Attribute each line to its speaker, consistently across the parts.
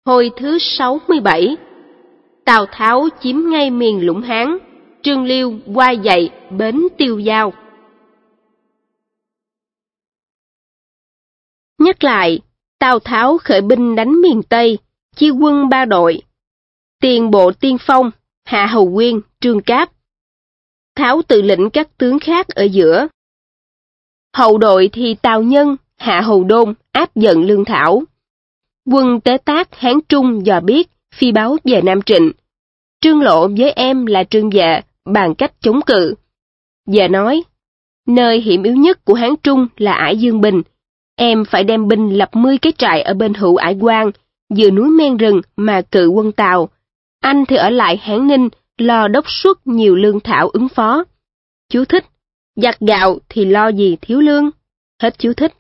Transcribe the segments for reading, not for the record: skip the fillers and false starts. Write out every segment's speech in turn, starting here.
Speaker 1: Hồi thứ 67. Tào Tháo chiếm ngay miền Lũng Hán, Trương Liêu qua dậy bến Tiêu Dao. Nhắc lại, Tào Tháo khởi binh đánh miền Tây, chia quân 3 đội. Tiền bộ tiên phong, Hạ Hầu Quyên, Trương Cáp. Tháo tự lĩnh các tướng khác ở giữa. Hậu đội thì Tào Nhân, Hạ Hầu Đôn áp giận Lương Thảo. Quân Tế Tác Hán Trung dò biết, phi báo về Nam Trịnh. Trương Lộ với em là Trương Vệ bàn cách chống cự. Vệ nói, nơi hiểm yếu nhất của Hán Trung là Ải Dương Bình. Em phải đem binh lập 10 cái trại ở bên hữu Ải Quan, giữa núi men rừng mà cự quân Tào. Anh thì ở lại Hán Ninh, lo đốc xuất nhiều lương thảo ứng phó. Chú thích, giặt gạo thì lo gì thiếu lương. Hết chú thích.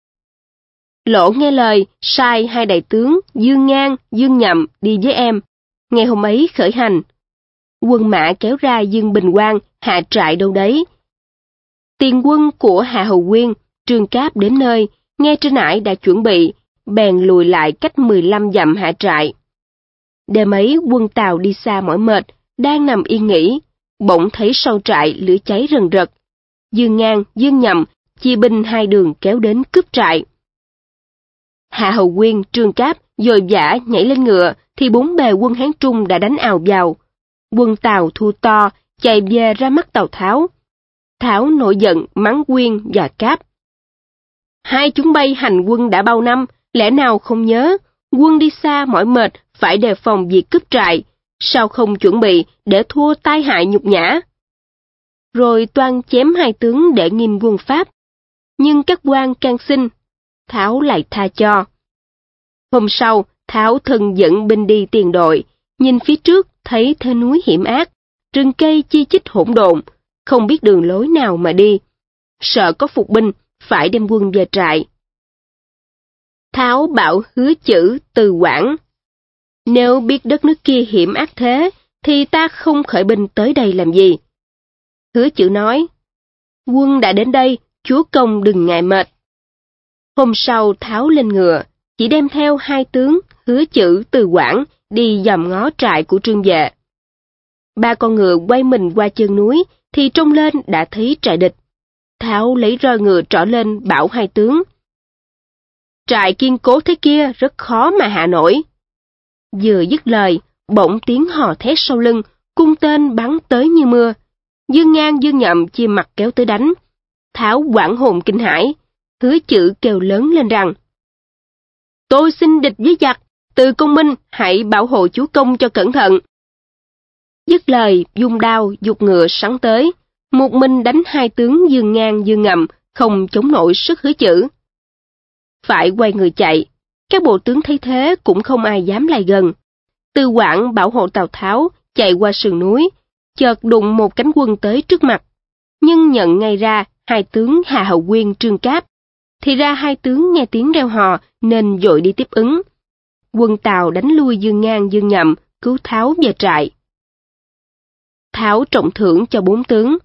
Speaker 1: Lỗ nghe lời, sai 2 đại tướng Dương Ngang, Dương Nhậm đi với em. Ngày hôm ấy khởi hành. Quân mã kéo ra Dương Bình Quang, hạ trại đâu đấy. Tiền quân của Hạ Hầu Quyên, Trương Cáp đến nơi, nghe trên Ải đã chuẩn bị, bèn lùi lại cách 15 dặm hạ trại. Đêm ấy quân Tào đi xa mỏi mệt, đang nằm yên nghỉ, bỗng thấy sau trại lửa cháy rần rật. Dương Ngang, Dương Nhậm chia binh 2 đường kéo đến cướp trại. Hạ Hầu Quyên, Trương Cáp dội vã nhảy lên ngựa, thì 4 bề quân Hán Trung đã đánh ào vào. Quân Tào thua to, chạy về ra mắt Tào Tháo. Tháo nổi giận mắng Quyên và Cáp. Hai chúng bay hành quân đã bao năm, lẽ nào không nhớ, quân đi xa mỏi mệt, phải đề phòng việc cướp trại, sao không chuẩn bị để thua tai hại nhục nhã. Rồi toan chém 2 tướng để nghiêm quân Pháp, nhưng các quan can xin, Tháo lại tha cho. Hôm sau, Tháo thân dẫn binh đi tiền đội, nhìn phía trước thấy thế núi hiểm ác, rừng cây chi chít hỗn độn, không biết đường lối nào mà đi. Sợ có phục binh, phải đem quân về trại. Tháo bảo Hứa Chử từ Quảng, nếu biết đất nước kia hiểm ác thế, thì ta không khởi binh tới đây làm gì. Hứa Chử nói, quân đã đến đây, chúa công đừng ngại mệt. Hôm sau Tháo lên ngựa, chỉ đem theo 2 tướng Hứa Chử từ Quảng đi dòm ngó trại của Trương Vệ. 3 con ngựa quay mình qua chân núi, thì trông lên đã thấy trại địch. Tháo lấy roi ngựa trỏ lên bảo 2 tướng. Trại kiên cố thế kia rất khó mà hạ nổi. Vừa dứt lời, bỗng tiếng hò thét sau lưng, cung tên bắn tới như mưa. Dương Ngang, Dương Nhậm chia mặt kéo tới đánh. Tháo hoảng hồn kinh hãi, Hứa Chử kêu lớn lên rằng, tôi xin địch với giặc, từ công minh hãy bảo hộ chúa công cho cẩn thận. Dứt lời, dung đao, giục ngựa sắn tới, một mình đánh 2 tướng Dương Ngang, Dương Nhậm, không chống nổi sức Hứa Chử. Phải quay người chạy, các bộ tướng thấy thế cũng không ai dám lại gần. Từ Quảng bảo hộ Tào Tháo chạy qua sườn núi, chợt đụng một cánh quân tới trước mặt, nhưng nhận ngay ra 2 tướng Hạ Hầu Quyên, Trương Cáp. Thì ra 2 tướng nghe tiếng reo hò nên vội đi tiếp ứng. Quân Tào đánh lui Dương Ngang, Dương Nhậm, cứu Tháo về trại. Tháo trọng thưởng cho 4 tướng.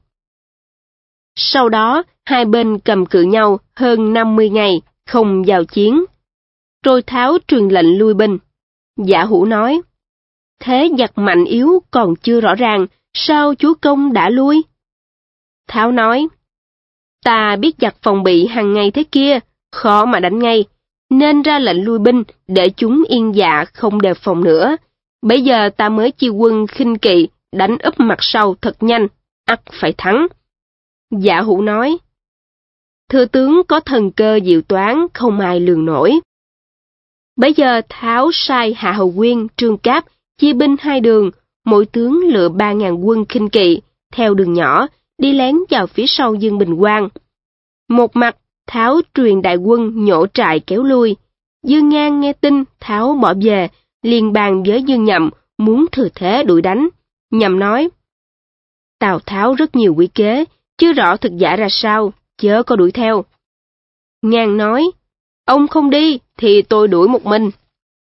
Speaker 1: Sau đó, 2 bên cầm cự nhau hơn 50 ngày, không vào chiến. Rồi Tháo truyền lệnh lui binh. Giả Hữu nói, thế giặc mạnh yếu còn chưa rõ ràng, sao chúa công đã lui? Tháo nói, ta biết giặc phòng bị hàng ngày thế kia, khó mà đánh ngay, nên ra lệnh lui binh để chúng yên dạ không đề phòng nữa. Bây giờ ta mới chia quân khinh kỵ, đánh úp mặt sau thật nhanh, ắt phải thắng. Giả Hữu nói, thưa tướng có thần cơ diệu toán, không ai lường nổi. Bây giờ Tháo sai Hạ Hầu Quyên, Trương Cáp chia binh 2 đường, mỗi tướng lựa 3.000 quân khinh kỵ, theo đường nhỏ, đi lén vào phía sau Dương Bình Quang. Một mặt, Tháo truyền đại quân nhổ trại kéo lui. Dương Ngang nghe tin Tháo bỏ về, liền bàn với Dương Nhậm muốn thừa thế đuổi đánh. Nhậm nói, Tào Tháo rất nhiều quỷ kế, chưa rõ thực giả ra sao, chớ có đuổi theo. Ngang nói, ông không đi thì tôi đuổi một mình.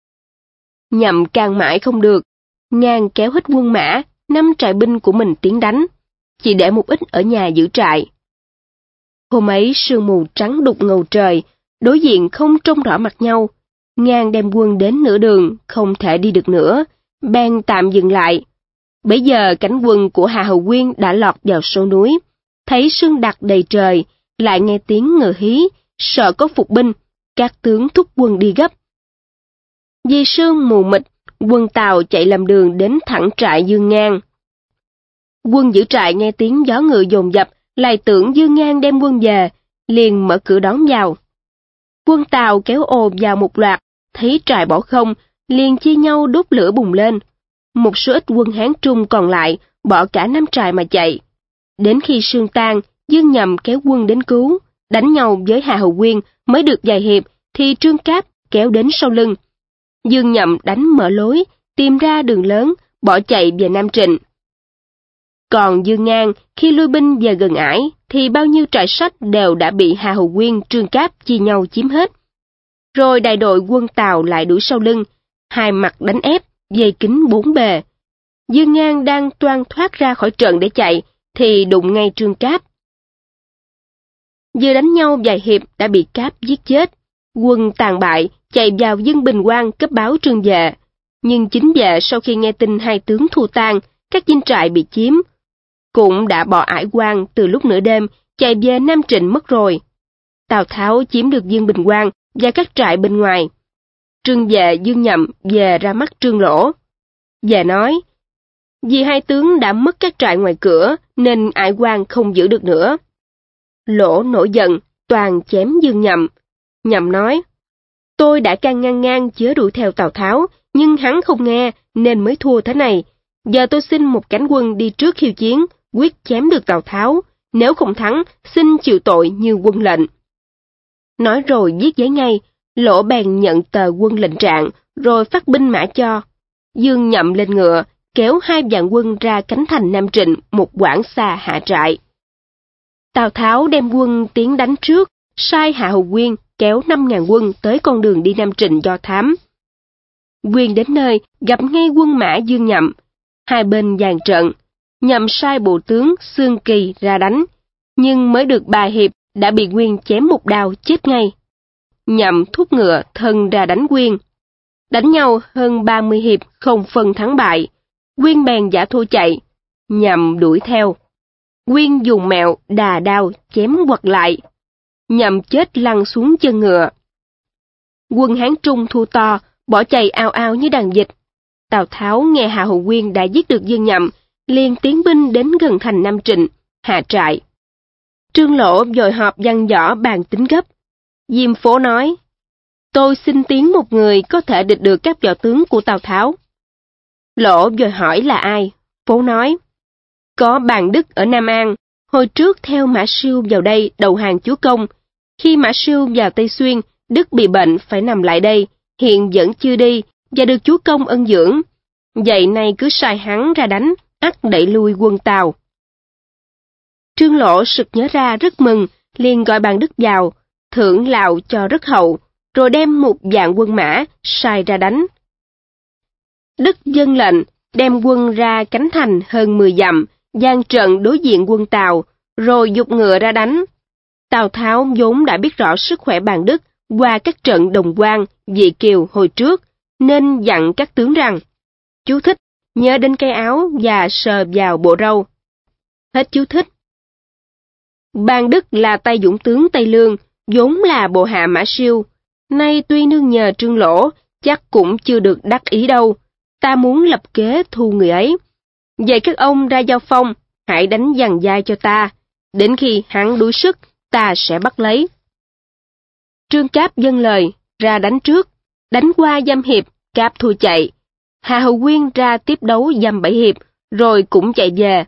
Speaker 1: Nhậm càng mãi không được, Ngang kéo hết quân mã, 5 trại binh của mình tiến đánh, chỉ để một ít ở nhà giữ trại. Hôm ấy sương mù trắng đục ngầu trời, đối diện không trông rõ mặt nhau, Ngang đem quân đến nửa đường, không thể đi được nữa, bèn tạm dừng lại. Bấy giờ cánh quân của Hà Hầu Quyên đã lọt vào sâu núi, thấy sương đặc đầy trời, lại nghe tiếng ngựa hí, sợ có phục binh, các tướng thúc quân đi gấp. Vì sương mù mịt, quân Tào chạy lầm đường đến thẳng trại Dương Ngang. Quân giữ trại nghe tiếng gió ngựa dồn dập, lại tưởng Dương Ngang đem quân về, liền mở cửa đón vào. Quân Tào kéo ồ vào một loạt, thấy trại bỏ không, liền chia nhau đốt lửa bùng lên. Một số ít quân Hán Trung còn lại, bỏ cả 5 trại mà chạy. Đến khi sương tan, Dương Nhậm kéo quân đến cứu, đánh nhau với Hà Hầu Quyên mới được vài hiệp, thì Trương Cáp kéo đến sau lưng. Dương Nhậm đánh mở lối, tìm ra đường lớn, bỏ chạy về Nam Trịnh. Còn Dương Ngang, khi lui binh về gần ải, thì bao nhiêu trại sách đều đã bị Hà Hầu Quyên, Trương Cáp chia nhau chiếm hết. Rồi đại đội quân Tào lại đuổi sau lưng, hai mặt đánh ép, dây kín 4 bề. Dương Ngang đang toan thoát ra khỏi trận để chạy, thì đụng ngay Trương Cáp. Vừa đánh nhau vài hiệp đã bị Cáp giết chết. Quân tàn bại, chạy vào dân Bình Quang cấp báo Trương Vệ. Nhưng chính Vệ sau khi nghe tin hai tướng thua tan, các dinh trại bị chiếm, cũng đã bỏ ải quan từ lúc nửa đêm, chạy về Nam Trịnh mất rồi. Tào Tháo chiếm được Dương Bình Quang và các trại bên ngoài. Trương Vệ Dương Nhậm về ra mắt Trương Lỗ. Vệ nói, vì hai tướng đã mất các trại ngoài cửa, nên ải quan không giữ được nữa. Lỗ nổi giận, toàn chém Dương Nhậm. Nhậm nói, tôi đã can ngăn ngang chớ đuổi theo Tào Tháo, nhưng hắn không nghe, nên mới thua thế này. Giờ tôi xin một cánh quân đi trước khiêu chiến, quyết chém được Tào Tháo, nếu không thắng, xin chịu tội như quân lệnh. Nói rồi viết giấy ngay, Lỗ bèn nhận tờ quân lệnh trạng, rồi phát binh mã cho. Dương Nhậm lên ngựa, kéo 2 vạn quân ra cánh thành Nam Trịnh, một quãng xa hạ trại. Tào Tháo đem quân tiến đánh trước, sai Hạ Hầu Quyên kéo 5.000 quân tới con đường đi Nam Trịnh do thám. Quyên đến nơi, gặp ngay quân mã Dương Nhậm. Hai bên dàn trận, Nhậm sai bộ tướng Xương Kỳ ra đánh, nhưng mới được 3 hiệp đã bị Quyên chém một đao chết ngay. Nhậm thúc ngựa thân ra đánh Quyên. Đánh nhau hơn 30 hiệp không phân thắng bại, Quyên bèn giả thua chạy, Nhậm đuổi theo. Quyên dùng mẹo đà đao chém quật lại, Nhậm chết lăn xuống chân ngựa. Quân Hán Trung thua to, bỏ chạy ào ào như đàn vịt. Tào Tháo nghe Hạ Hầu Quyên đã giết được Dương Nhậm, liền tiến binh đến gần thành Nam Trịnh, hạ trại. Trương Lỗ vội họp văn võ bàn tính gấp. Diêm Phố nói, tôi xin tiến một người có thể địch được các võ tướng của Tào Tháo. Lỗ vội hỏi là ai? Phố nói, có Bàn Đức ở Nam An, hồi trước theo Mã Siêu vào đây đầu hàng chúa công. Khi Mã Siêu vào Tây Xuyên, Đức bị bệnh phải nằm lại đây, hiện vẫn chưa đi, và được chúa công ân dưỡng. Vậy nay cứ sai hắn ra đánh, ắt đẩy lui quân Tào. Trương Lỗ sực nhớ ra rất mừng, liền gọi Bàn Đức vào, thưởng lạo cho rất hậu, rồi đem 1 vạn quân mã, sai ra đánh. Đức vâng lệnh, đem quân ra cánh thành hơn 10 dặm, dàn trận đối diện quân Tào, rồi giục ngựa ra đánh. Tào Tháo vốn đã biết rõ sức khỏe Bàn Đức qua các trận Đồng Quan, Dị Kiều hồi trước, nên dặn các tướng rằng, chú thích, nhớ đến cái áo và sờ vào bộ râu. Hết chú thích. Bàn Đức là tay dũng tướng Tây Lương, vốn là bộ hạ Mã Siêu. Nay tuy nương nhờ Trương Lỗ, chắc cũng chưa được đắc ý đâu. Ta muốn lập kế thu người ấy. Vậy các ông ra giao phong, hãy đánh giằng dai cho ta. Đến khi hắn đuối sức, ta sẽ bắt lấy. Trương Cáp vâng lời, ra đánh trước. Đánh qua dăm hiệp, Cáp thua chạy. Hạ Hầu Quyên ra tiếp đấu dăm 7 hiệp, rồi cũng chạy về.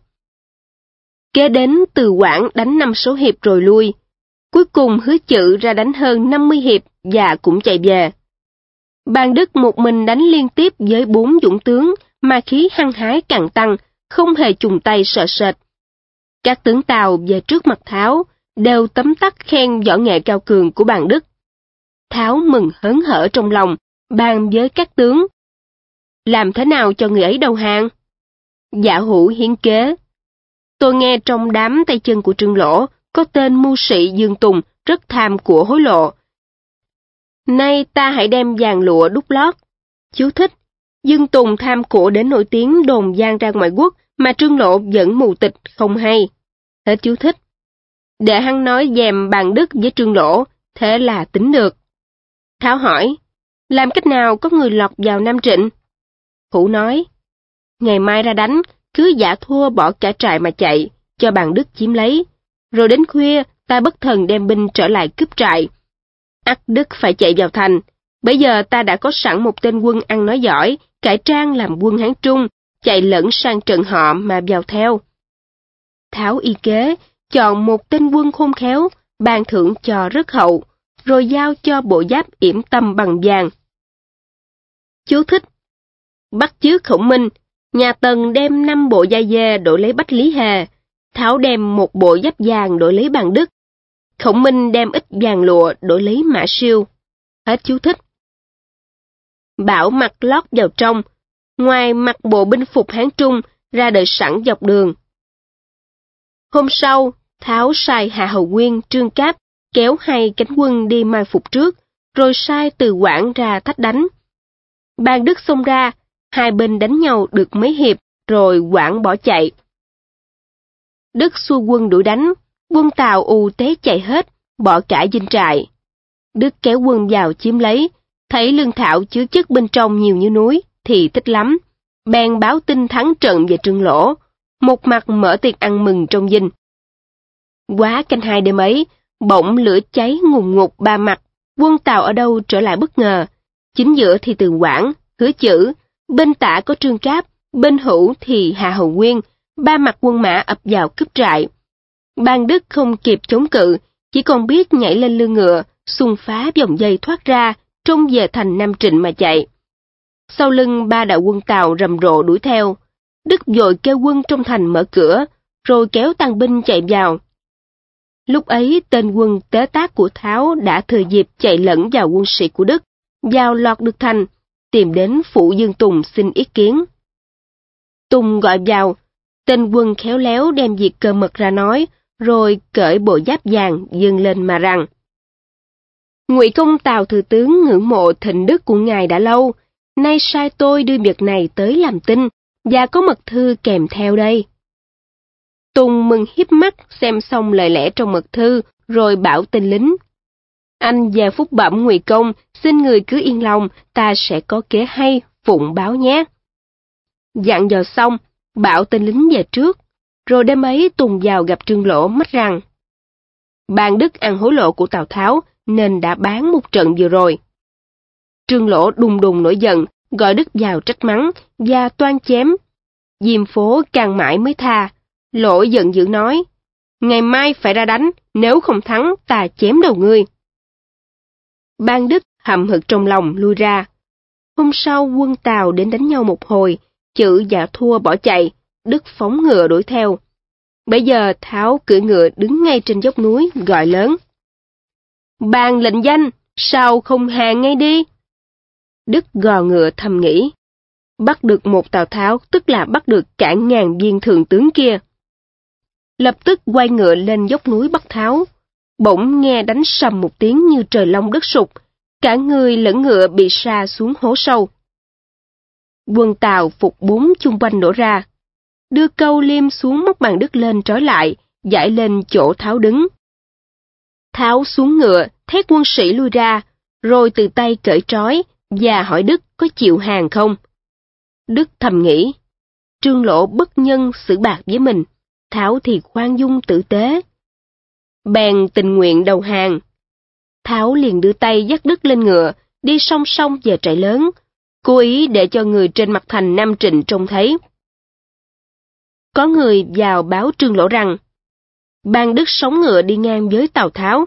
Speaker 1: Kế đến Từ Quảng đánh 5-6 hiệp rồi lui. Cuối cùng Hứa Chự ra đánh hơn 50 hiệp và cũng chạy về. Bàn Đức một mình đánh liên tiếp với 4 dũng tướng mà khí hăng hái càng tăng, không hề chùng tay sợ sệt. Các tướng Tào về trước mặt Tháo đều tấm tắc khen võ nghệ cao cường của Bàn Đức. Tháo mừng hớn hở trong lòng, bàn với các tướng. Làm thế nào cho người ấy đầu hàng? Dạ Hữu hiến kế. Tôi nghe trong đám tay chân của Trương Lỗ có tên mưu sĩ Dương Tùng rất tham của hối lộ. Nay ta hãy đem vàng lụa đúc lót. Chú thích. Dương Tùng tham của đến nổi tiếng đồn vang ra ngoại quốc mà Trương Lộ vẫn mù tịch không hay. Hết chú thích. Để hắn nói dèm bàn đức với Trương Lỗ, thế là tính được. Tháo hỏi, làm cách nào có người lọt vào Nam Trịnh? Hữu nói, ngày mai ra đánh, cứ giả thua bỏ cả trại mà chạy, cho bàn đức chiếm lấy. Rồi đến khuya, ta bất thần đem binh trở lại cướp trại. Ắt đức phải chạy vào thành. Bây giờ ta đã có sẵn một tên quân ăn nói giỏi, cải trang làm quân Hán Trung, chạy lẫn sang trận họ mà vào theo. Tháo y kế, chọn một tên quân khôn khéo, ban thưởng cho rất hậu, rồi giao cho bộ giáp yểm tâm bằng vàng. Chú thích. Bắt chước Khổng Minh, nhà Tần đem 5 bộ da dê đổi lấy Bách Lý Hề, Tháo đem 1 bộ giáp vàng đổi lấy Bàn Đức, Khổng Minh đem ít vàng lụa đổi lấy Mã Siêu. Hết chú thích. Bảo mặc lót vào trong, ngoài mặc bộ binh phục Hán Trung ra đợi sẵn dọc đường. Hôm sau, Tháo sai Hạ Hầu Nguyên, Trương Cáp kéo 2 cánh quân đi mai phục trước, rồi sai Từ Quảng ra thách đánh. Bàn Đức xông ra, hai bên đánh nhau được mấy hiệp, rồi Quảng bỏ chạy. Đức xua quân đuổi đánh, quân Tào ù té chạy hết, bỏ cả dinh trại. Đức kéo quân vào chiếm lấy, thấy lương thảo chứa chất bên trong nhiều như núi, thì thích lắm. Bèn báo tin thắng trận về Trương Lỗ, một mặt mở tiệc ăn mừng trong dinh. Quá canh 2 đêm ấy, bỗng lửa cháy ngùn ngụt 3 mặt, quân Tào ở đâu trở lại bất ngờ. Chính giữa thì Từ Quảng, Hứa Chử, bên tả có Trương Cáp, bên hữu thì Hạ Hầu Nguyên, 3 mặt quân mã ập vào cướp trại. Bàn Đức không kịp chống cự, chỉ còn biết nhảy lên lưng ngựa, xung phá vòng dây thoát ra, trông về thành Nam Trịnh mà chạy. Sau lưng 3 đạo quân Tào rầm rộ đuổi theo. Đức vội kêu quân trong thành mở cửa, rồi kéo tăng binh chạy vào. Lúc ấy tên quân tế tác của Tháo đã thừa dịp chạy lẫn vào quân sĩ của Đức, vào lọt được thành, tìm đến phủ Dương Tùng xin ý kiến. Tùng gọi vào, tên quân khéo léo đem việc cơ mật ra nói, rồi cởi bộ giáp vàng dâng lên mà rằng: Ngụy công Tào thừa tướng ngưỡng mộ thịnh đức của ngài đã lâu, nay sai tôi đưa việc này tới làm tin, và có mật thư kèm theo đây. Tùng mừng híp mắt xem xong lời lẽ trong mật thư, rồi bảo tên lính: Anh về phúc bẩm Ngụy công, xin người cứ yên lòng, ta sẽ có kế hay, phụng báo nhé. Dặn dò xong, bảo tên lính về trước, rồi đêm ấy Tùng vào gặp Trương Lỗ mách rằng: Bàn Đức ăn hối lộ của Tào Tháo, nên đã bán một trận vừa rồi. Trương Lỗ đùng đùng nổi giận, gọi Đức vào trách mắng, và toan chém. Diêm Phố càng mãi mới tha. Lỗ giận dữ nói: Ngày mai phải ra đánh, nếu không thắng ta chém đầu ngươi. Bàn Đức hậm hực trong lòng lui ra. Hôm sau quân Tào đến đánh nhau một hồi, Chử dạ thua bỏ chạy, Đức phóng ngựa đuổi theo. Bây giờ Tháo cưỡi ngựa đứng ngay trên dốc núi, gọi lớn: Bàn lệnh danh, sao không hàng ngay đi? Đức gò ngựa thầm nghĩ: Bắt được một Tào Tháo tức là bắt được cả ngàn viên thượng tướng kia. Lập tức quay ngựa lên dốc núi bắt Tháo. Bỗng nghe đánh sầm một tiếng như trời long đất sụp, cả người lẫn ngựa bị sa xuống hố sâu. Quân Tào phục 4 chung quanh đổ ra, đưa Câu Liêm xuống móc Bàn Đức lên trói lại, giải lên chỗ Tháo đứng. Tháo xuống ngựa, thét quân sĩ lui ra, rồi từ tay cởi trói và hỏi Đức có chịu hàng không. Đức thầm nghĩ: Trương Lỗ bất nhân xử bạc với mình, Tháo thì khoan dung tử tế. Bèn tình nguyện đầu hàng. Tháo liền đưa tay dắt Đức lên ngựa, đi song song về trại lớn, cố ý để cho người trên mặt thành Nam Trịnh trông thấy. Có người vào báo Trương Lỗ rằng Bàn Đức sóng ngựa đi ngang với Tào Tháo.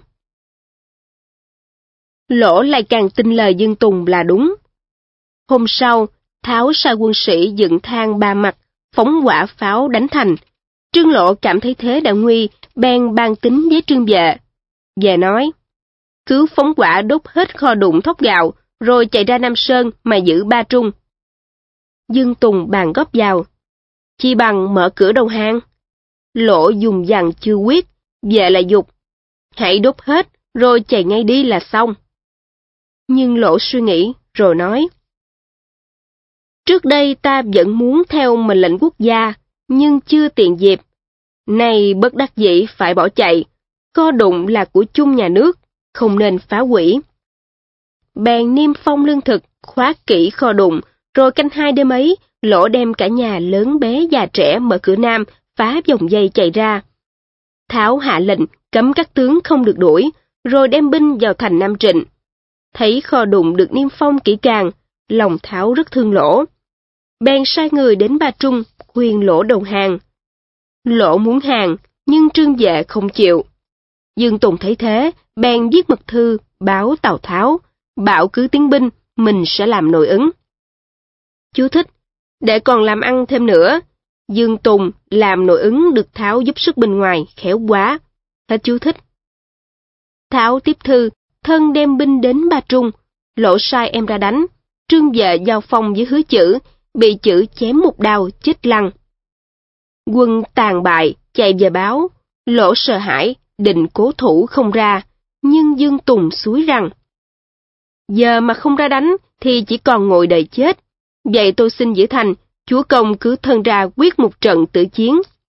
Speaker 1: Lỗ lại càng tin lời Dương Tùng là đúng. Hôm sau, Tháo sai quân sĩ dựng thang 3 mặt, phóng hỏa pháo đánh thành. Trương Lỗ cảm thấy thế đã nguy, bèn ban tính với Trương Vệ. Vệ nói: Cứ phóng hỏa đốt hết kho đụng thóc gạo, rồi chạy ra Nam Sơn mà giữ Ba Trung. Dương Tùng bàn góp vào: Chi bằng mở cửa đầu hang. Lỗ dùng dằn chưa quyết, Vệ lại dục: Hãy đốt hết, rồi chạy ngay đi là xong. Nhưng Lỗ suy nghĩ, rồi nói. Trước đây ta vẫn muốn theo mệnh lệnh quốc gia, nhưng chưa tiện dịp. Nay bất đắc dĩ phải bỏ chạy, kho đụng là của chung nhà nước, không nên phá hủy. Bèn niêm phong lương thực, khóa kỹ kho đụng, rồi canh hai đêm ấy, Lỗ đem cả nhà lớn bé già trẻ mở cửa nam, phá vòng dây chạy ra. Tháo hạ lệnh cấm các tướng không được đuổi, rồi đem binh vào thành Nam Trịnh. Thấy kho đụng được niêm phong kỹ càng, lòng Tháo rất thương Lỗ. Bèn sai người đến Ba Trung, khuyên Lỗ đầu hàng. Lỗ muốn hàng, nhưng Trương Vệ không chịu. Dương Tùng thấy thế, bèn viết mật thư, báo Tào Tháo, bảo cứ tiến binh, mình sẽ làm nội ứng. Chú thích, để còn làm ăn thêm nữa, Dương Tùng làm nội ứng được Tháo giúp sức bên ngoài, khéo quá. Hết chú thích. Tháo tiếp thư, thân đem binh đến Ba Trung, Lỗ sai em ra đánh, Trương Vệ giao phong với Hứa Chử, bị Chử chém một đao chết lăn. Quân tàn bại, chạy về báo, Lỗ sợ hãi, định cố thủ không ra, nhưng Dương Tùng xúi rằng. Giờ mà không ra đánh thì chỉ còn ngồi đợi chết, vậy tôi xin giữ thành, chúa công cứ thân ra quyết một trận tử chiến.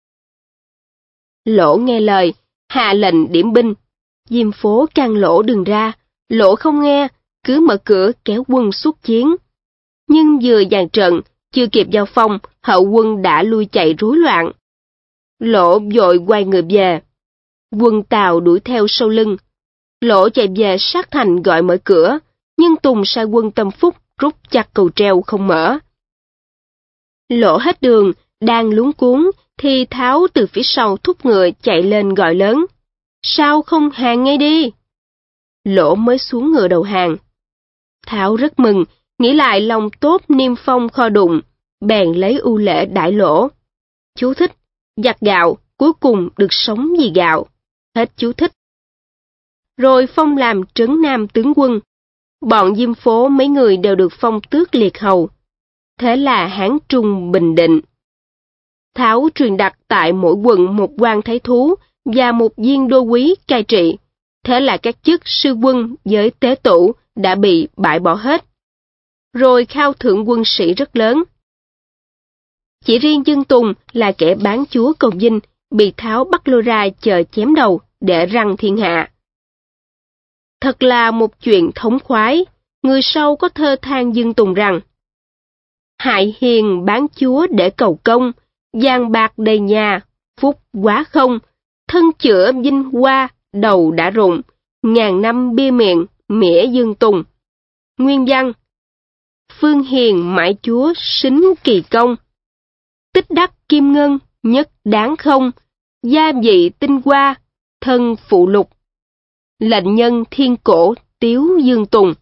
Speaker 1: Lỗ nghe lời, hạ lệnh điểm binh, Diêm Phố can Lỗ đừng ra, Lỗ không nghe, cứ mở cửa kéo quân xuất chiến. Nhưng vừa dàn trận, chưa kịp giao phong, hậu quân đã lui chạy rối loạn. Lỗ vội quay người về. Quân Tào đuổi theo sau lưng. Lỗ chạy về sát thành gọi mở cửa, nhưng Tùng sai quân Tâm Phúc rút chặt cầu treo không mở. Lỗ hết đường, đang luống cuống, thì Tháo từ phía sau thúc ngựa chạy lên gọi lớn. Sao không hàng ngay đi? Lỗ mới xuống ngựa đầu hàng. Tháo rất mừng, nghĩ lại lòng tốt niêm phong kho đụng, bèn lấy ưu lễ đãi Lỗ. Chú thích, giặt gạo, cuối cùng được sống vì gạo. Hết chú thích. Rồi phong làm trấn nam tướng quân. Bọn Diêm Phố mấy người đều được phong tước liệt hầu. Thế là Hán Trung bình định. Tháo truyền đặt tại mỗi quận một quan thái thú và một viên đô úy cai trị. Thế là các chức sư quân với tế tửu đã bị bãi bỏ hết. Rồi khao thưởng quân sĩ rất lớn. Chỉ riêng Dương Tùng là kẻ bán chúa cầu dinh, bị Tháo bắt lôi ra chờ chém đầu để răng thiên hạ. Thật là một chuyện thống khoái, người sau có thơ than Dương Tùng rằng: hại hiền bán chúa để cầu công, vàng bạc đầy nhà, phúc quá không, thân chữa vinh hoa, đầu đã rụng, ngàn năm bia miệng, mỉa Dương Tùng. Nguyên văn: phương hiền mãi chúa xính kỳ công, tích đắc kim ngân nhất đáng không, gia vị tinh hoa, thân phụ lục, lệnh nhân thiên cổ tiếu Dương Tùng.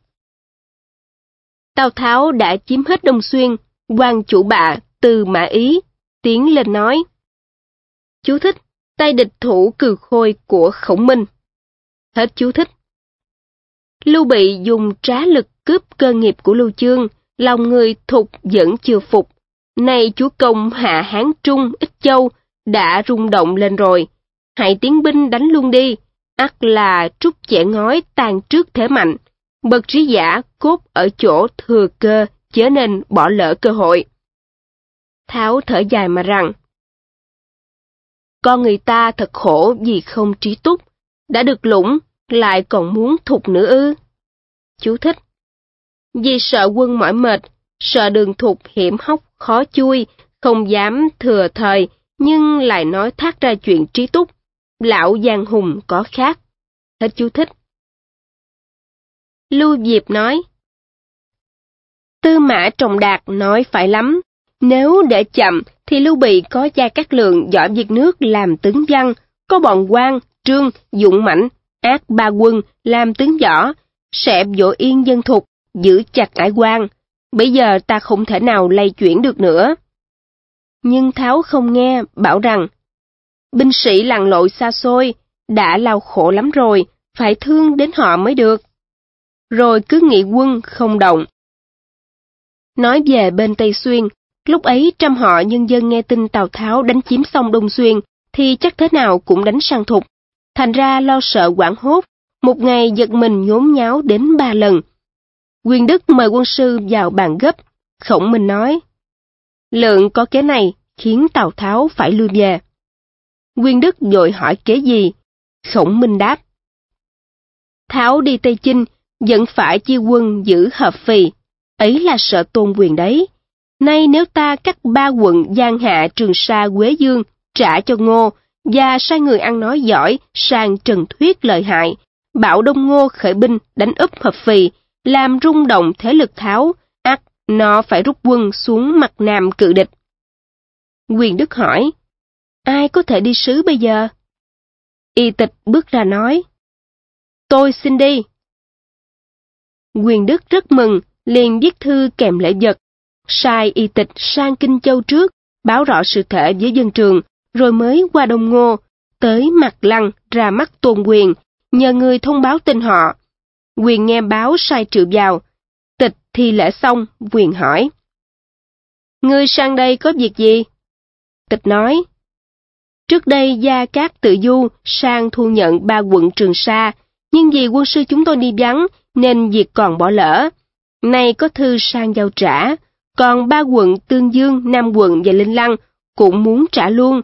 Speaker 1: Tào Tháo đã chiếm hết Đông Xuyên, quan chủ bạ Từ Mã Ý tiến lên nói. Chú thích, tay địch thủ Cừ Khôi của Khổng Minh. Hết chú thích. Lưu Bị dùng trá lực cướp cơ nghiệp của Lưu Chương, lòng người thục vẫn chưa phục. Nay chúa công hạ Hán Trung, Ích Châu đã rung động lên rồi. Hãy tiến binh đánh luôn đi, ắt là trút chẻ ngói tàn trước thế mạnh. Bậc trí giả cốt ở chỗ thừa cơ, chớ nên bỏ lỡ cơ hội. Tháo thở dài mà rằng: con người ta thật khổ vì không trí túc, đã được lũng, lại còn muốn thục nữa ư? Chú thích. Vì sợ quân mỏi mệt, sợ đường thục hiểm hóc khó chui, không dám thừa thời, nhưng lại nói thác ra chuyện trí túc, lão giang hùng có khác. Hết chú thích. Lưu Diệp nói: Tư Mã Trọng Đạt nói phải lắm, nếu để chậm thì Lưu Bị có Gia Cát Lượng giỏi việc nước làm tướng văn, có bọn Quan, Trương, dũng mãnh, ác ba quân làm tướng võ, sẽ dỗ yên dân thục, giữ chặt ải quan. Bây giờ ta không thể nào lay chuyển được nữa. Nhưng Tháo không nghe, bảo rằng: binh sĩ lặn lội xa xôi, đã lao khổ lắm rồi, phải thương đến họ mới được. Rồi cứ nghị quân không động. Nói về bên Tây Xuyên, lúc ấy trăm họ nhân dân nghe tin Tào Tháo đánh chiếm xong Đông Xuyên, thì chắc thế nào cũng đánh sang thục. Thành ra lo sợ hoảng hốt, một ngày giật mình nhốn nháo đến 3 lần. Quyền Đức mời quân sư vào bàn gấp. Khổng Minh nói, Lượng có kế này khiến Tào Tháo phải lui về. Quyền Đức vội hỏi kế gì? Khổng Minh đáp, Tháo đi Tây Chinh, vẫn phải chia quân giữ Hợp Phì, ấy là sợ Tôn Quyền đấy. Nay nếu ta cắt 3 quận Giang Hạ, Trường Sa, Quế Dương, trả cho Ngô, và sai người ăn nói giỏi sang Trần Thuyết lợi hại, bảo Đông Ngô khởi binh đánh úp Hợp Phì, làm rung động thế lực Tháo, ắt nó phải rút quân xuống mặt Nam cự địch. Quyền Đức hỏi, ai có thể đi sứ bây giờ? Y Tịch bước ra nói, tôi xin đi. Quyền Đức rất mừng, liền viết thư kèm lễ vật, sai Y Tịch sang Kinh Châu trước, báo rõ sự thể với dân trường, rồi mới qua Đông Ngô, tới Mạc Lăng ra mắt Tôn Quyền, nhờ người thông báo tin họ. Quyền nghe báo sai triệu vào. Tịch thi lễ xong, Quyền hỏi, ngươi sang đây có việc gì? Tịch nói, trước đây Gia Cát Tự Du sang thu nhận 3 quận Trường Sa, nhưng vì quân sư chúng tôi đi vắng, nên việc còn bỏ lỡ. Nay có thư sang giao trả, còn 3 quận Tương Dương, Nam Quận và Linh Lăng cũng muốn trả luôn.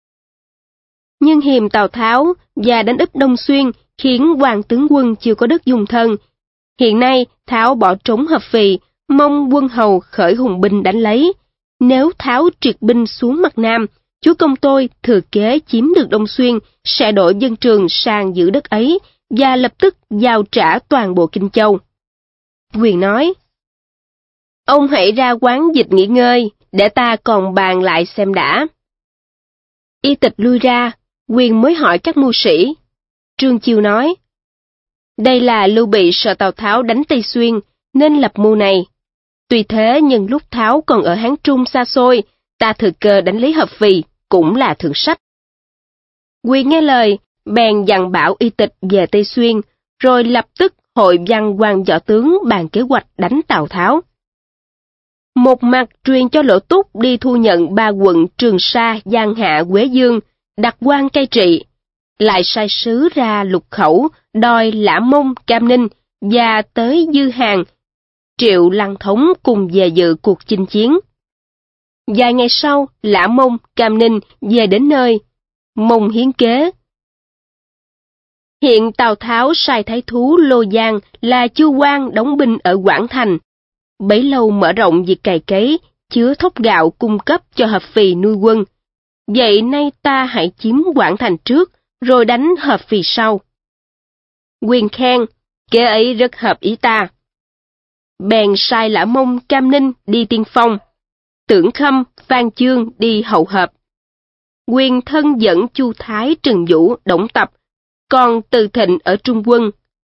Speaker 1: Nhưng hiềm Tào Tháo và đánh úp Đông Xuyên khiến hoàng tướng quân chưa có đất dung thân. Hiện nay Tháo bỏ trống Hợp Phì, mong quân hầu khởi hùng binh đánh lấy. Nếu Tháo triệt binh xuống mặt Nam, chúa công tôi thừa kế chiếm được Đông Xuyên, sẽ đổi dân trường sang giữ đất ấy, và lập tức giao trả toàn bộ Kinh Châu. Quyền nói, ông hãy ra quán dịch nghỉ ngơi, để ta còn bàn lại xem đã. Y Tịch lui ra, Quyền mới hỏi các mưu sĩ. Trương Chiêu nói, đây là Lưu Bị sợ Tào Tháo đánh Tây Xuyên, nên lập mưu này. Tuy thế nhưng lúc Tháo còn ở Hán Trung xa xôi, ta thừa cơ đánh lấy Hợp Phì, cũng là thượng sách. Quyền nghe lời, bèn dặn bảo Y Tịch về Tây Xuyên, rồi lập tức hội văn quan võ tướng bàn kế hoạch đánh Tào Tháo. Một mặt truyền cho Lỗ Túc đi thu nhận 3 quận Trường Sa, Giang Hạ, Quế Dương, đặt quan cai trị, lại sai sứ ra Lục Khẩu, đòi Lã Mông, Cam Ninh, và tới Dư Hàng, Triệu Lăng Thống cùng về dự cuộc chinh chiến. Vài ngày sau, Lã Mông, Cam Ninh về đến nơi, Mông hiến kế. Hiện Tào Tháo sai thái thú Lô Giang là Chu Quan đóng binh ở Quảng Thành, bấy lâu mở rộng việc cày cấy, chứa thóc gạo cung cấp cho Hợp Phì nuôi quân. Vậy nay ta hãy chiếm Quảng Thành trước, rồi đánh Hợp Phì sau. Quyền khen, kế ấy rất hợp ý ta. Bèn sai Lã Mông, Cam Ninh đi tiên phong, Tưởng Khâm, Phan Chương đi hậu hợp. Quyền thân dẫn Chu Thái, Trần Vũ, Đổng Tập, còn Từ Thịnh ở trung quân.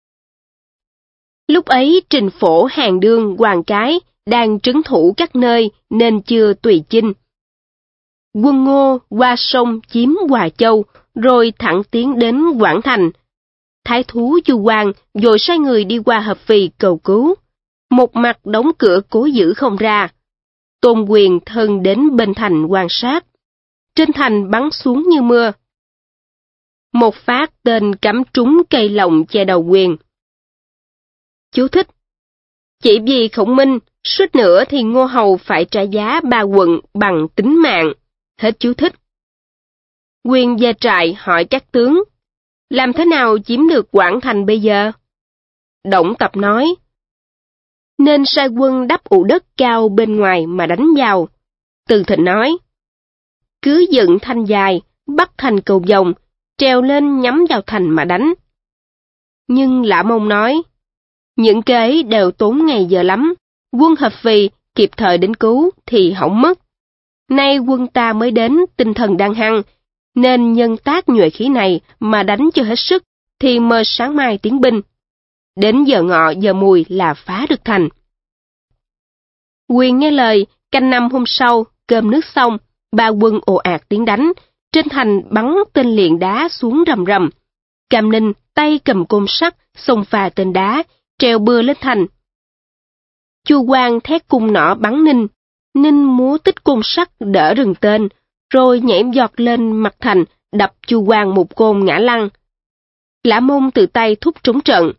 Speaker 1: Lúc ấy Trình Phổ, Hàn Đương, Hoàng Cái đang trấn thủ các nơi nên chưa tùy chinh. Quân Ngô qua sông chiếm Hòa Châu, rồi thẳng tiến đến Quảng Thành. Thái thú Chu Quan vội sai người đi qua Hợp Phì cầu cứu. Một mặt đóng cửa cố giữ không ra. Tôn Quyền thân đến bên thành quan sát. Trên thành bắn xuống như mưa. Một phát tên cắm trúng cây lồng che đầu Quyền. Chú thích: chỉ vì Khổng Minh, suýt nữa thì Ngô Hầu phải trả giá 3 quận bằng tính mạng. Hết chú thích. Quyền về trại hỏi các tướng, làm thế nào chiếm được Quảng Thành bây giờ? Đổng Tập nói, nên sai quân đắp ụ đất cao bên ngoài mà đánh vào. Từ Thịnh nói, cứ dựng thanh dài, bắt thành cầu vòng, treo lên nhắm vào thành mà đánh. Nhưng Lã Mông nói, những kế ấy đều tốn ngày giờ lắm, quân Hợp Phì kịp thời đến cứu thì hỏng mất. Nay quân ta mới đến, tinh thần đang hăng, nên nhân tác nhuệ khí này mà đánh cho hết sức, thì mơ sáng mai tiến binh. Đến giờ ngọ giờ mùi là phá được thành. Quyền nghe lời, canh năm hôm sau, cơm nước xong, 3 quân ồ ạt tiến đánh, trên thành bắn tên liệng đá xuống rầm rầm. Cam Ninh tay cầm côn sắt, xông phà tên đá, treo bừa lên thành. Chu Quan thét cung nỏ bắn Ninh, Ninh múa tích côn sắt đỡ rừng tên, rồi nhảy giọt lên mặt thành, đập Chu Quan một côn ngã lăn. Lã Mông tự tay thúc trống trận.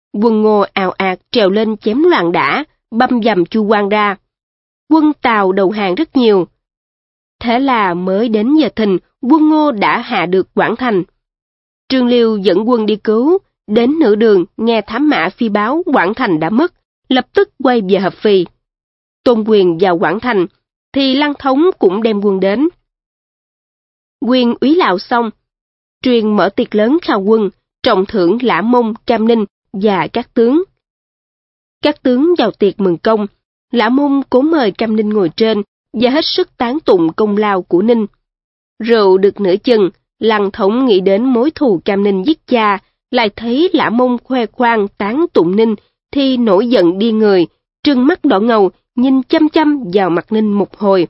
Speaker 1: Quân Ngô ào ạt trèo lên chém loạn đả, băm dầm Chu Quan ra. Quân Tào đầu hàng rất nhiều. Thế là mới đến giờ thìn, quân Ngô đã hạ được Quảng Thành. Trương Liêu dẫn quân đi cứu, đến nửa đường nghe thám mã phi báo Quảng Thành đã mất, lập tức quay về Hợp Phì. Tôn Quyền vào Quảng Thành, thì Lăng Thống cũng đem quân đến. Quyền úy lạo xong, truyền mở tiệc lớn khao quân, trọng thưởng Lã Mông, Cam Ninh và các tướng. Các tướng vào tiệc mừng công, Lã Mông cố mời Cam Ninh ngồi trên và hết sức tán tụng công lao của Ninh. Rượu được nửa chừng, Lăng Thống nghĩ đến mối thù Cam Ninh giết cha, lại thấy Lã Mông khoe khoang tán tụng Ninh thì nổi giận điên người, trừng mắt đỏ ngầu, nhìn chăm chăm vào mặt Ninh một hồi.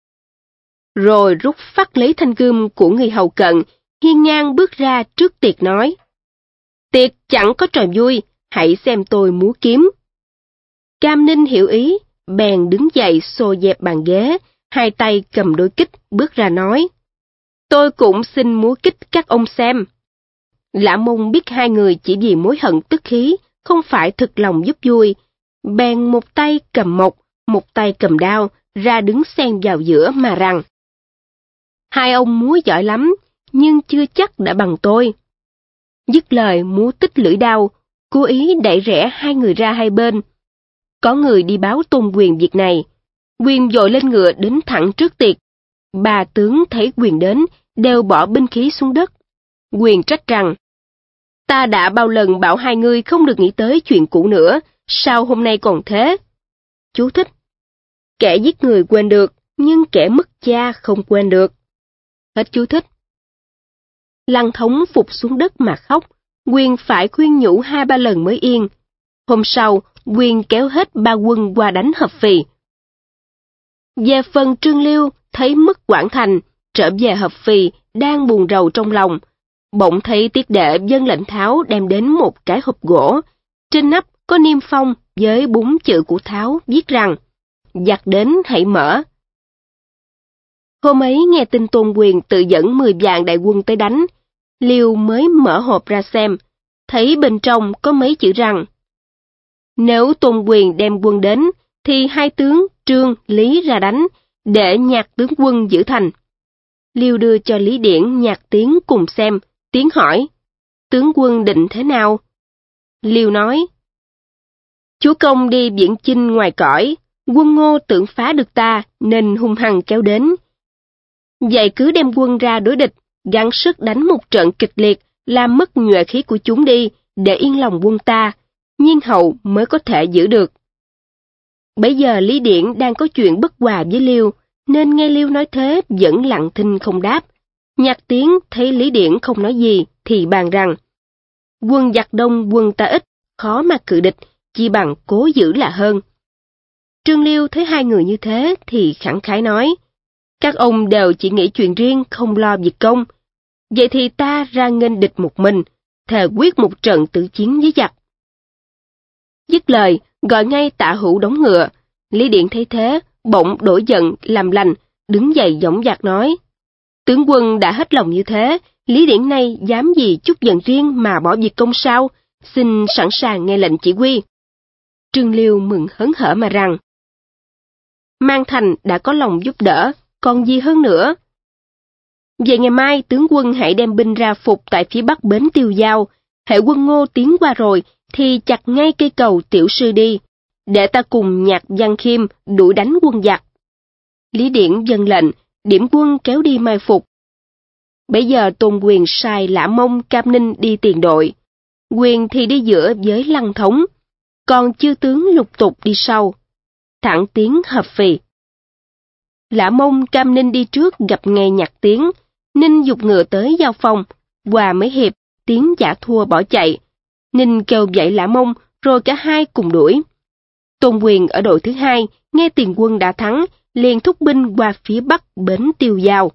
Speaker 1: Rồi rút phát lấy thanh gươm của người hầu cận, hiên ngang bước ra trước tiệc nói: "Tiệc chẳng có trò vui, hãy xem tôi múa kiếm." Cam Ninh hiểu ý, bèn đứng dậy xô dẹp bàn ghế, hai tay cầm đôi kích bước ra nói: "Tôi cũng xin múa kích các ông xem." Lã Mông biết hai người chỉ vì mối hận tức khí, không phải thực lòng giúp vui, bèn một tay cầm mộc, một tay cầm đao, ra đứng xen vào giữa mà rằng: "Hai ông múa giỏi lắm, nhưng chưa chắc đã bằng tôi." Dứt lời múa tích lưỡi đao, cố ý đẩy rẽ hai người ra hai bên. Có người đi báo Tôn Quyền việc này. Quyền vội lên ngựa đến thẳng trước tiệc. Ba tướng thấy Quyền đến, đều bỏ binh khí xuống đất. Quyền trách rằng: "Ta đã bao lần bảo hai người không được nghĩ tới chuyện cũ nữa, sao hôm nay còn thế?" Chú thích: kẻ giết người quên được, nhưng kẻ mất cha không quên được. Hết chú thích. Lăng Thống phục xuống đất mà khóc, Quyền phải khuyên nhủ 2-3 lần mới yên. Hôm sau, Quyền kéo hết ba quân qua đánh Hợp Phì. Về phần Trương Liêu, thấy mất Quảng Thành, trở về Hợp Phì, đang buồn rầu trong lòng. Bỗng thấy tiết đệ dân lệnh Tháo đem đến một cái hộp gỗ. Trên nắp có niêm phong với 4 chữ của Tháo viết rằng: "Giặc đến hãy mở." Hôm ấy nghe tin Tôn Quyền tự dẫn 10 vạn đại quân tới đánh, Liêu mới mở hộp ra xem, thấy bên trong có mấy chữ rằng: "Nếu Tôn Quyền đem quân đến, thì hai tướng Trương, Lý ra đánh, để Nhạc tướng quân giữ thành." Liêu đưa cho Lý Điển, Nhạc Tiến cùng xem, Tiến hỏi: "Tướng quân định thế nào?" Liêu nói: "Chúa công đi viễn chinh ngoài cõi, quân Ngô tưởng phá được ta nên hung hăng kéo đến. Vậy cứ đem quân ra đối địch, gắng sức đánh một trận kịch liệt, làm mất nhuệ khí của chúng đi, để yên lòng quân ta, nhiên hậu mới có thể giữ được." Bấy giờ Lý Điển đang có chuyện bất hòa với Liêu, nên nghe Liêu nói thế vẫn lặng thinh không đáp. Nhạc Tiến thấy Lý Điển không nói gì thì bàn rằng: "Quân giặc đông quân ta ít, khó mà cự địch, chỉ bằng cố giữ là hơn." Trương Liêu thấy hai người như thế thì khẳng khái nói: "Các ông đều chỉ nghĩ chuyện riêng, không lo việc công. Vậy thì ta ra nghênh địch một mình, thề quyết một trận tử chiến với giặc." Dứt lời, gọi ngay Tạ Hữu đóng ngựa. Lý Điển thấy thế, bỗng đổi giận làm lành, đứng dậy dõng dạc nói: "Tướng quân đã hết lòng như thế, Lý Điển này dám gì chút giận riêng mà bỏ việc công sao? Xin sẵn sàng nghe lệnh chỉ huy." Trương Liêu mừng hớn hở mà rằng: "Mang Thành đã có lòng giúp đỡ, còn gì hơn nữa. Vậy ngày mai tướng quân hãy đem binh ra phục tại phía bắc bến Tiêu Giao, hễ quân Ngô tiến qua rồi thì chặt ngay cây cầu Tiểu Sư đi, để ta cùng Nhạc Văn Khiêm đuổi đánh quân giặc." Lý Điển vâng lệnh, điểm quân kéo đi mai phục. Bấy giờ Tôn Quyền sai Lã Mông, Cam Ninh đi tiền đội, Quyền thì đi giữa với Lăng Thống, còn chư tướng lục tục đi sau, thẳng tiến Hợp Phì. Lã Mông, Cam Ninh đi trước gặp ngay Nhạc Tiến, Ninh giục ngựa tới giao phong, qua mấy hiệp, Tiến giả thua bỏ chạy. Ninh kêu dậy Lã Mông, rồi cả hai cùng đuổi. Tôn Quyền ở đội thứ hai, nghe tiền quân đã thắng, liền thúc binh qua phía bắc bến Tiêu Giao.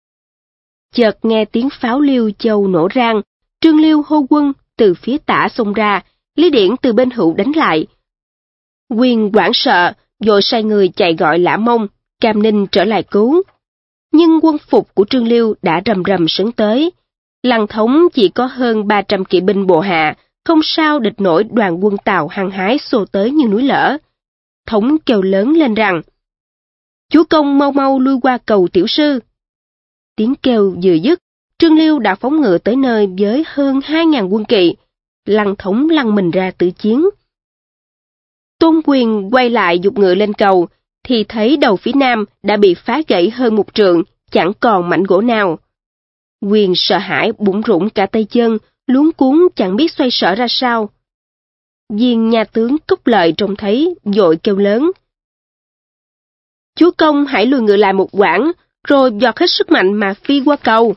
Speaker 1: Chợt nghe tiếng pháo Liêu Châu nổ rang, Trương Liêu hô quân từ phía tả xông ra, Lý Điển từ bên hữu đánh lại. Quyền hoảng sợ, vội sai người chạy gọi Lã Mông, Cam Ninh trở lại cứu. Nhưng quân phục của Trương Liêu đã rầm rầm sấn tới. Lăng Thống chỉ có hơn 300 kỵ binh bộ hạ, không sao địch nổi đoàn quân Tào hăng hái xô tới như núi lở. Thống kêu lớn lên rằng, chúa công mau mau lui qua cầu tiểu sư. Tiếng kêu vừa dứt, Trương Liêu đã phóng ngựa tới nơi với hơn 2.000 quân kỵ. Lăng Thống lăn mình ra tử chiến. Tôn Quyền quay lại giục ngựa lên cầu, thì thấy đầu phía nam đã bị phá gãy hơn 1 trượng, chẳng còn mảnh gỗ nào. Quyền sợ hãi bủn rủn cả tay chân, luống cuống chẳng biết xoay sở ra sao. Viên nhà tướng Cúc Lợi trông thấy, vội kêu lớn. Chúa công hãy lùi ngựa lại một quãng, rồi giọt hết sức mạnh mà phi qua cầu.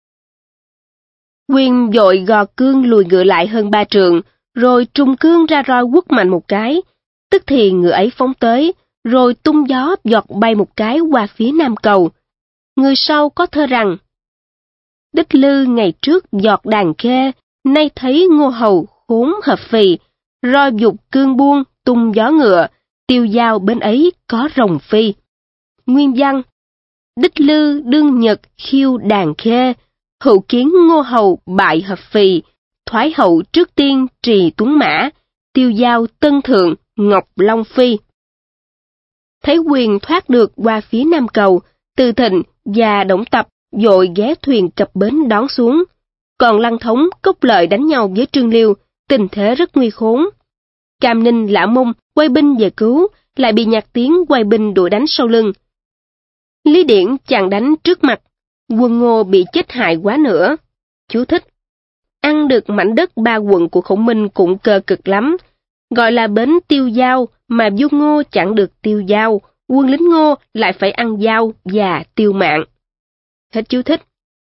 Speaker 1: Quyền vội gò cương lùi ngựa lại hơn 3 trượng, rồi trùng cương ra roi quất mạnh một cái. Tức thì ngựa ấy phóng tới, rồi tung gió giọt bay một cái qua phía nam cầu. Người sau có thơ rằng, Đích Lư ngày trước giọt đàn khê, nay thấy Ngô Hầu khốn hợp phì, roi dục cương buông tung gió ngựa, tiêu dao bên ấy có rồng phi. Nguyên văn, Đích Lư đương nhật khiêu đàn khê, hữu kiến Ngô Hầu bại hợp phì, thoái hậu trước tiên trì tuấn mã, tiêu dao tân thượng ngọc long phi. Thấy Quyền thoát được qua phía nam cầu, Từ Thịnh và Đổng Tập vội ghé thuyền cập bến đón xuống. Còn Lăng Thống, Cúc Lợi đánh nhau với Trương Liêu, tình thế rất nguy khốn. Cam Ninh, Lã Mông quay binh về cứu, lại bị Nhạc Tiến quay binh đuổi đánh sau lưng. Lý Điển chàng đánh trước mặt, quân Ngô bị chết hại quá nữa. Chú thích: ăn được mảnh đất 3 quận của Khổng Minh cũng cơ cực lắm, gọi là bến tiêu dao mà vua Ngô chẳng được tiêu dao, quân lính Ngô lại phải ăn dao và tiêu mạng. Hết chú thích.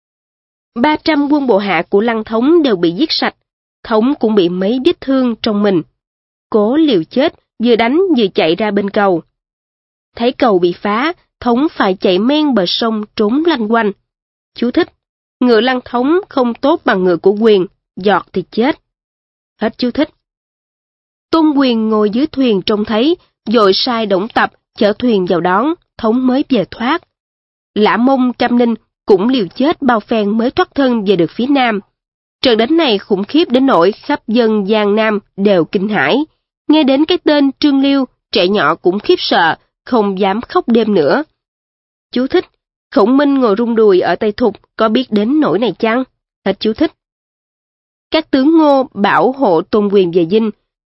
Speaker 1: 300 quân bộ hạ của Lăng Thống đều bị giết sạch, Thống cũng bị mấy vết thương trong mình. Cố liều chết, vừa đánh vừa chạy ra bên cầu. Thấy cầu bị phá, Thống phải chạy men bờ sông trốn lanh quanh. Chú thích: ngựa Lăng Thống không tốt bằng ngựa của Quyền, giọt thì chết. Hết chú thích. Tôn Quyền ngồi dưới thuyền trông thấy, vội sai Đổng Tập chở thuyền vào đón, Thống mới về thoát. Lã Mông, Cam Ninh cũng liều chết bao phen mới thoát thân về được phía nam. Trận đánh này khủng khiếp đến nỗi khắp dân Giang Nam đều kinh hãi. Nghe đến cái tên Trương Liêu, trẻ nhỏ cũng khiếp sợ, không dám khóc đêm nữa. Chú thích: Khổng Minh ngồi rung đùi ở Tây Thục có biết đến nỗi này chăng? Hết chú thích. Các tướng Ngô bảo hộ Tôn Quyền về dinh.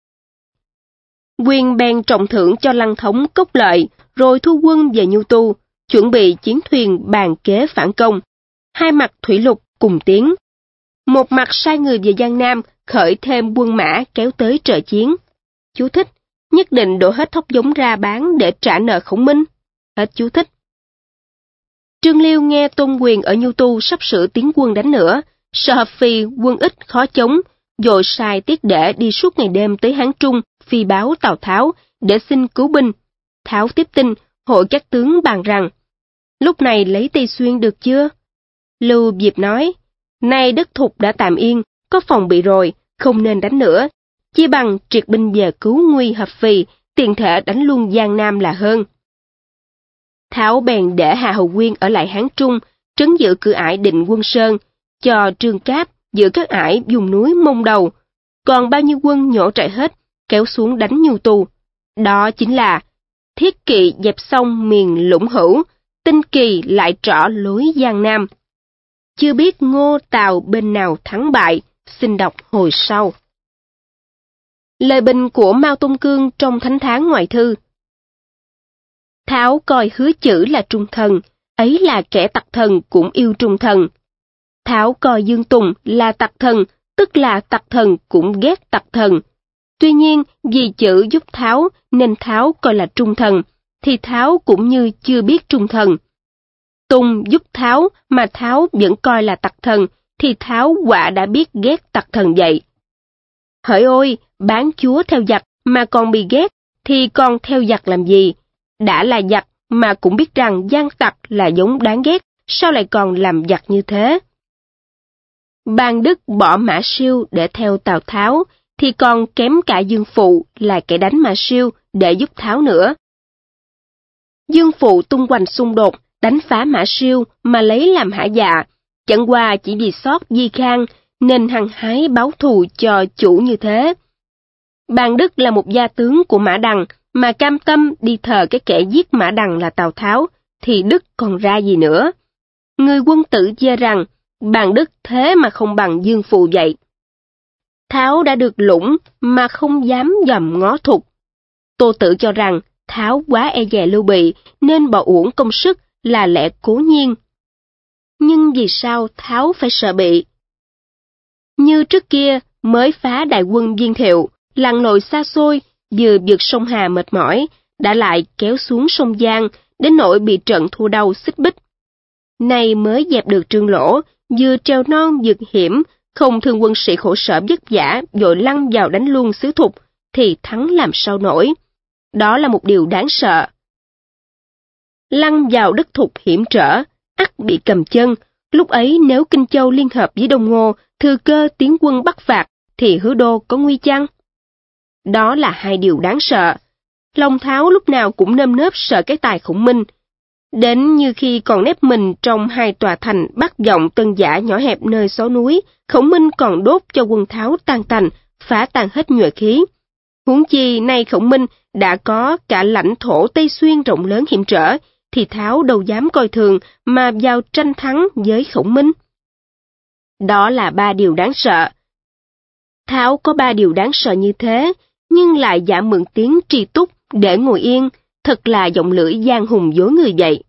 Speaker 1: Quyền bèn trọng thưởng cho Lăng Thống, Cúc Lợi, rồi thu quân về Nhu Tu, chuẩn bị chiến thuyền bàn kế phản công. Hai mặt thủy lục cùng tiến. Một mặt sai người về Giang Nam khởi thêm quân mã kéo tới trợ chiến. Chú thích: nhất định đổ hết thóc giống ra bán để trả nợ Khổng Minh. Hết chú thích. Trương Liêu nghe Tôn Quyền ở Nhu Tu sắp sửa tiến quân đánh nữa, sợ Hợp Phì quân ít khó chống, vội sai Tiết Để đi suốt ngày đêm tới Hán Trung phi báo Tào Tháo để xin cứu binh. Tháo tiếp tin, hội các tướng bàn rằng, lúc này lấy Tây Xuyên được chưa? Lưu Diệp nói, nay đất Thục đã tạm yên, có phòng bị rồi, không nên đánh nữa, chỉ bằng triệt binh về cứu nguy Hợp Phì, tiền thể đánh luôn Giang Nam là hơn. Tháo bèn để Hạ Hầu Nguyên ở lại Hán Trung, trấn giữ cửa ải Định Quân Sơn, cho Trương Cáp giữ các ải vùng núi Mông Đầu, còn bao nhiêu quân nhổ trại hết, kéo xuống đánh Nhu Tu. Đó chính là Thiết Kỵ dẹp xong miền Lũng Hữu, Tinh Kỳ lại trỏ lối Giang Nam. Chưa biết Ngô Tào bên nào thắng bại, xin đọc hồi sau. Lời bình của Mao Tôn Cương trong Thánh Thán Ngoại Thư. Tháo coi Hứa Chữ là trung thần, ấy là kẻ tặc thần cũng yêu trung thần. Tháo coi Dương Tùng là tặc thần, tức là tặc thần cũng ghét tặc thần. Tuy nhiên, vì Chữ giúp Tháo nên Tháo coi là trung thần, thì Tháo cũng như chưa biết trung thần. Tùng giúp Tháo mà Tháo vẫn coi là tặc thần, thì Tháo quả đã biết ghét tặc thần vậy. Hỡi ôi, bán chúa theo giặc mà còn bị ghét, thì còn theo giặc làm gì? Đã là giặc mà cũng biết rằng gian tặc là giống đáng ghét, sao lại còn làm giặc như thế? Ban Đức bỏ Mã Siêu để theo Tào Tháo, thì còn kém cả Dương Phụ là kẻ đánh Mã Siêu để giúp Tháo nữa. Dương Phụ tung hoành xung đột, đánh phá Mã Siêu mà lấy làm hả dạ, chẳng qua chỉ vì sót Di Khang, nên hăng hái báo thù cho chủ như thế. Bàn Đức là một gia tướng của Mã Đằng, mà cam tâm đi thờ cái kẻ giết Mã Đằng là Tào Tháo, thì Đức còn ra gì nữa. Người quân tử chê rằng, Bàn Đức thế mà không bằng Dương Phụ vậy. Tháo đã được lũng mà không dám dòm ngó thục. Tô Tử cho rằng Tháo quá e dè Lưu Bị nên bỏ uổng công sức là lẽ cố nhiên. Nhưng vì sao Tháo phải sợ bị? Như trước kia mới phá đại quân Viên Thiệu, lặn lội xa xôi, vừa vượt sông Hà mệt mỏi, đã lại kéo xuống sông Giang, đến nỗi bị trận thua đau xích bích. Nay mới dẹp được Trương Lỗ, vừa trèo non vượt hiểm, không thương quân sĩ khổ sở vất vả, vội lăn vào đánh luôn xứ Thục, thì thắng làm sao nổi. Đó là một điều đáng sợ. Lăn vào đất Thục hiểm trở, ắt bị cầm chân. Lúc ấy nếu Kinh Châu liên hợp với Đông Ngô, thừa cơ tiến quân bắt phạt, thì Hứa Đô có nguy chăng? Đó là hai điều đáng sợ. Lòng Tháo lúc nào cũng nơm nớp sợ cái tài Khổng Minh. Đến như khi còn nép mình trong hai tòa thành Bắc Vọng Tân Giả nhỏ hẹp nơi xó núi, Khổng Minh còn đốt cho quân Tháo tan tành, phá tan hết nhuệ khí. Huống chi nay Khổng Minh đã có cả lãnh thổ Tây Xuyên rộng lớn hiểm trở, thì Tháo đâu dám coi thường mà vào tranh thắng với Khổng Minh. Đó là ba điều đáng sợ. Tháo có ba điều đáng sợ như thế, nhưng lại giả mượn tiếng Tri Túc để ngồi yên, thật là giọng lưỡi giang hùng dối người vậy.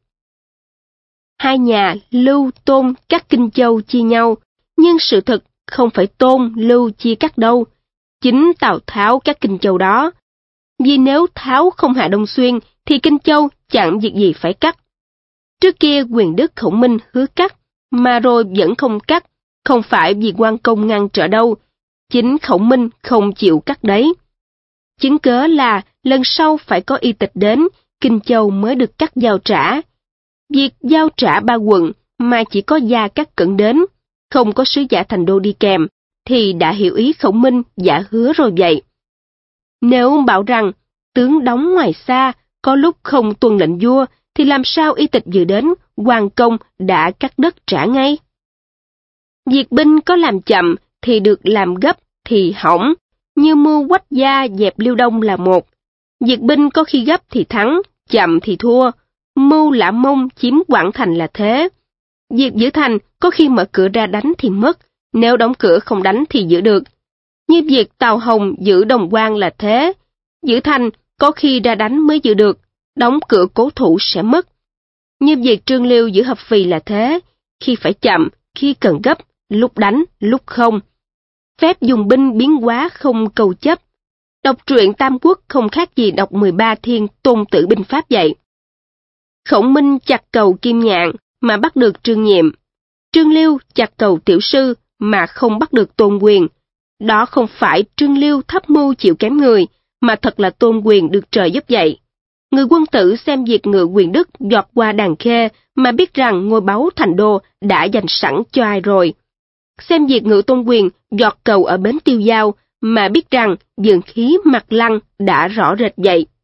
Speaker 1: Hai nhà Lưu, Tôn cắt Kinh Châu chia nhau, nhưng sự thật không phải Tôn, Lưu chia cắt đâu. Chính Tào Tháo cắt Kinh Châu đó. Vì nếu Tháo không hạ Đông Xuyên, thì Kinh Châu chẳng việc gì phải cắt. Trước kia Quyền Đức Khổng Minh hứa cắt, mà rồi vẫn không cắt, không phải vì quan công ngăn trở đâu. Chính Khổng Minh không chịu cắt đấy. Chứng cớ là lần sau phải có y tịch đến, Kinh Châu mới được cắt giao trả. Việc giao trả ba quận mà chỉ có Gia Cát Cẩn đến, không có sứ giả Thành Đô đi kèm, thì đã hiểu ý Khổng Minh giả hứa rồi vậy. Nếu bảo rằng tướng đóng ngoài xa, có lúc không tuân lệnh vua, thì làm sao y tịch vừa đến, quan công đã cắt đất trả ngay? Việc binh có làm chậm thì được, làm gấp thì hỏng, như mưu Quách Gia dẹp Liêu Đông là một. Việc binh có khi gấp thì thắng, chậm thì thua, mưu Lã Mông chiếm Quảng Thành là thế. Việc giữ thành có khi mở cửa ra đánh thì mất, nếu đóng cửa không đánh thì giữ được. Như việc Tào Hồng giữ Đồng Quan là thế, giữ thành có khi ra đánh mới giữ được, đóng cửa cố thủ sẽ mất. Như việc Trương Liêu giữ Hợp Phì là thế, khi phải chậm, khi cần gấp, lúc đánh, lúc không. Phép dùng binh biến hóa không cầu chấp. Đọc truyện Tam Quốc không khác gì đọc 13 thiên Tôn Tử binh pháp vậy. Khổng Minh chặt cầu Kim Nhạn mà bắt được Trương Nhiệm. Trương Liêu chặt cầu Tiểu Sư mà không bắt được Tôn Quyền. Đó không phải Trương Liêu thấp mưu chịu kém người, mà thật là Tôn Quyền được trời giúp dậy. Người quân tử xem việc ngự Quyền Đức giọt qua đàn khê mà biết rằng ngôi báu Thành Đô đã dành sẵn cho ai rồi. Xem việc ngự Tôn Quyền giọt cầu ở bến Tiêu Giao mà biết rằng vườn khí Mặt Lăng đã rõ rệt vậy.